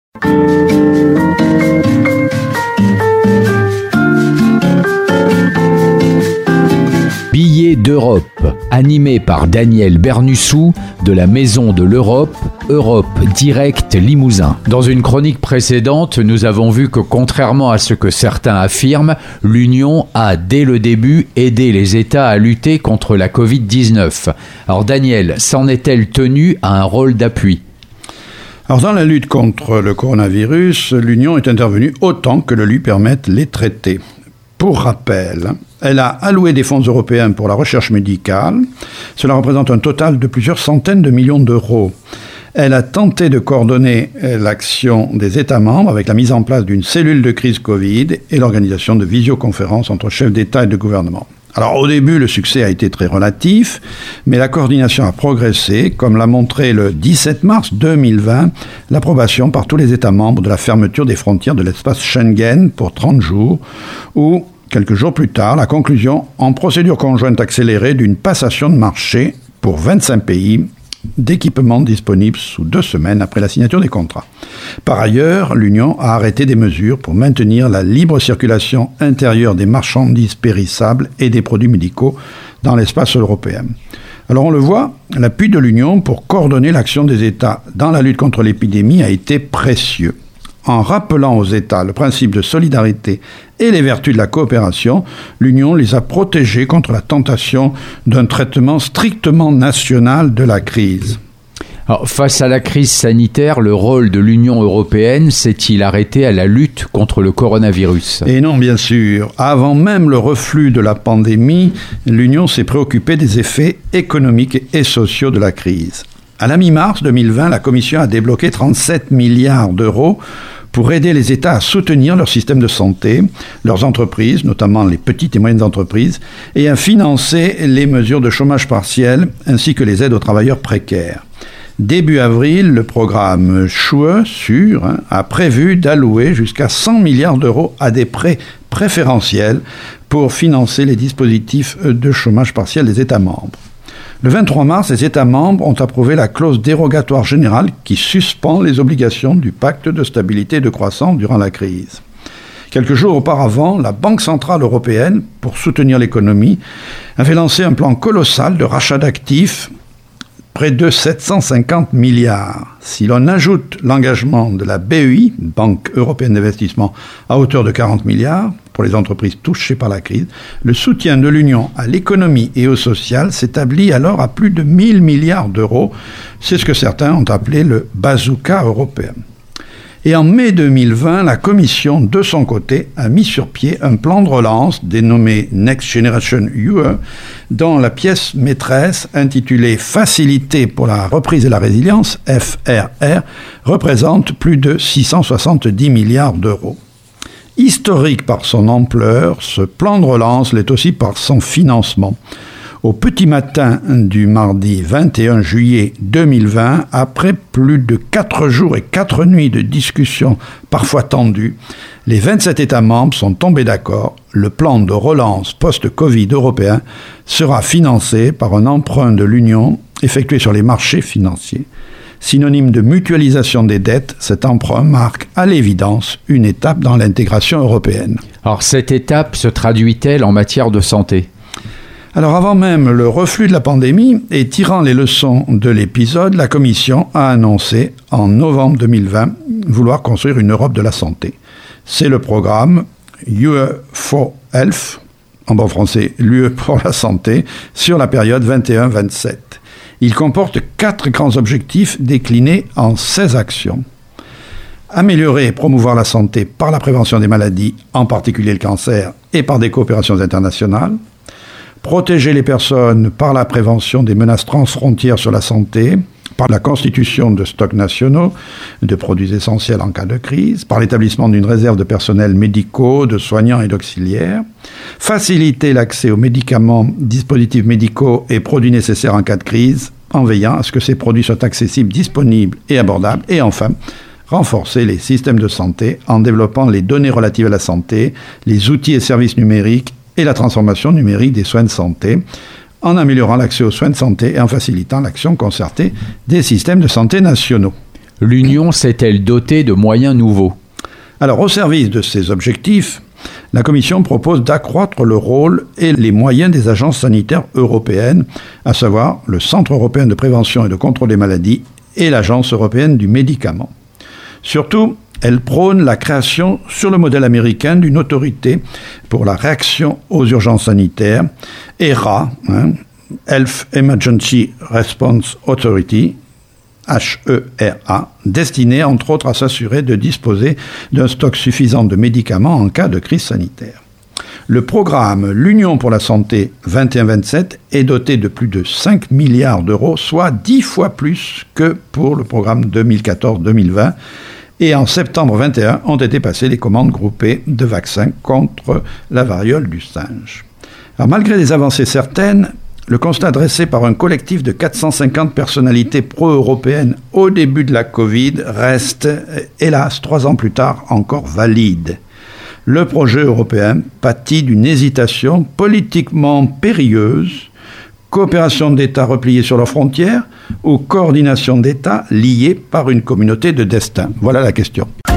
Billets d'Europe, animé par Daniel Bernussou de la Maison de l'Europe, Europe Direct Limousin. Dans une chronique précédente, nous avons vu que contrairement à ce que certains affirment, l'Union a dès le début aidé les États à lutter contre la Covid-19. Alors Daniel, s'en est-elle tenue à un rôle d'appui ? Alors dans la lutte contre le coronavirus, l'Union est intervenue autant que le lui permettent les traités. Pour rappel, elle a alloué des fonds européens pour la recherche médicale. Cela représente un total de plusieurs centaines de millions d'euros. Elle a tenté de coordonner l'action des États membres avec la mise en place d'une cellule de crise Covid et l'organisation de visioconférences entre chefs d'État et de gouvernement. Alors au début, le succès a été très relatif, mais la coordination a progressé, comme l'a montré le 17 mars 2020 l'approbation par tous les États membres de la fermeture des frontières de l'espace Schengen pour 30 jours, ou quelques jours plus tard, la conclusion en procédure conjointe accélérée d'une passation de marché pour 25 pays d'équipements disponibles sous 2 semaines après la signature des contrats. Par ailleurs, l'Union a arrêté des mesures pour maintenir la libre circulation intérieure des marchandises périssables et des produits médicaux dans l'espace européen. Alors on le voit, l'appui de l'Union pour coordonner l'action des États dans la lutte contre l'épidémie a été précieux. En rappelant aux États le principe de solidarité et les vertus de la coopération, l'Union les a protégés contre la tentation d'un traitement strictement national de la crise. Alors, face à la crise sanitaire, le rôle de l'Union européenne s'est-il arrêté à la lutte contre le coronavirus ? Et non, bien sûr. Avant même le reflux de la pandémie, l'Union s'est préoccupée des effets économiques et sociaux de la crise. À la mi-mars 2020, la Commission a débloqué 37 milliards d'euros pour aider les États à soutenir leur système de santé, leurs entreprises, notamment les petites et moyennes entreprises, et à financer les mesures de chômage partiel ainsi que les aides aux travailleurs précaires. Début avril, le programme SURE a prévu d'allouer jusqu'à 100 milliards d'euros à des prêts préférentiels pour financer les dispositifs de chômage partiel des États membres. Le 23 mars, les États membres ont approuvé la clause dérogatoire générale qui suspend les obligations du pacte de stabilité et de croissance durant la crise. Quelques jours auparavant, la Banque centrale européenne, pour soutenir l'économie, avait lancé un plan colossal de rachat d'actifs, près de 750 milliards. Si l'on ajoute l'engagement de la BEI, Banque européenne d'investissement, à hauteur de 40 milliards, pour les entreprises touchées par la crise, le soutien de l'Union à l'économie et au social s'établit alors à plus de 1000 milliards d'euros. C'est ce que certains ont appelé le bazooka européen. Et en mai 2020, la Commission, de son côté, a mis sur pied un plan de relance dénommé Next Generation UE, dont la pièce maîtresse, intitulée Facilité pour la reprise et la résilience, FRR, représente plus de 670 milliards d'euros. Historique par son ampleur, ce plan de relance l'est aussi par son financement. Au petit matin du mardi 21 juillet 2020, après plus de 4 jours et 4 nuits de discussions parfois tendues, les 27 États membres sont tombés d'accord. Le plan de relance post-Covid européen sera financé par un emprunt de l'Union effectué sur les marchés financiers. Synonyme de mutualisation des dettes, cet emprunt marque à l'évidence une étape dans l'intégration européenne. Alors cette étape se traduit-elle en matière de santé ? Alors avant même le reflux de la pandémie et tirant les leçons de l'épisode, la Commission a annoncé en novembre 2020 vouloir construire une Europe de la santé. C'est le programme UE for Health, en bon français l'UE pour la santé, sur la période 21-27. Il comporte 4 grands objectifs déclinés en 16 actions. Améliorer et promouvoir la santé par la prévention des maladies, en particulier le cancer, et par des coopérations internationales. Protéger les personnes par la prévention des menaces transfrontières sur la santé, par la constitution de stocks nationaux de produits essentiels en cas de crise, par l'établissement d'une réserve de personnels médicaux, de soignants et d'auxiliaires, faciliter l'accès aux médicaments, dispositifs médicaux et produits nécessaires en cas de crise, en veillant à ce que ces produits soient accessibles, disponibles et abordables, et enfin, renforcer les systèmes de santé en développant les données relatives à la santé, les outils et services numériques et la transformation numérique des soins de santé, en améliorant l'accès aux soins de santé et en facilitant l'action concertée des systèmes de santé nationaux. L'Union s'est-elle dotée de moyens nouveaux ? Alors, au service de ces objectifs, la Commission propose d'accroître le rôle et les moyens des agences sanitaires européennes, à savoir le Centre européen de prévention et de contrôle des maladies et l'Agence européenne du médicament. Surtout, elle prône la création, sur le modèle américain, d'une autorité pour la réaction aux urgences sanitaires, HERA, Health Emergency Response Authority, HERA, destinée entre autres à s'assurer de disposer d'un stock suffisant de médicaments en cas de crise sanitaire. Le programme L'Union pour la santé 21-27 est doté de plus de 5 milliards d'euros, soit 10 fois plus que pour le programme 2014-2020. Et en septembre 21 ont été passées les commandes groupées de vaccins contre la variole du singe. Alors, malgré des avancées certaines, le constat dressé par un collectif de 450 personnalités pro-européennes au début de la Covid reste, hélas, 3 ans plus tard, encore valide. Le projet européen pâtit d'une hésitation politiquement périlleuse, coopération d'États repliés sur leurs frontières ou coordination d'États liés par une communauté de destin. Voilà la question.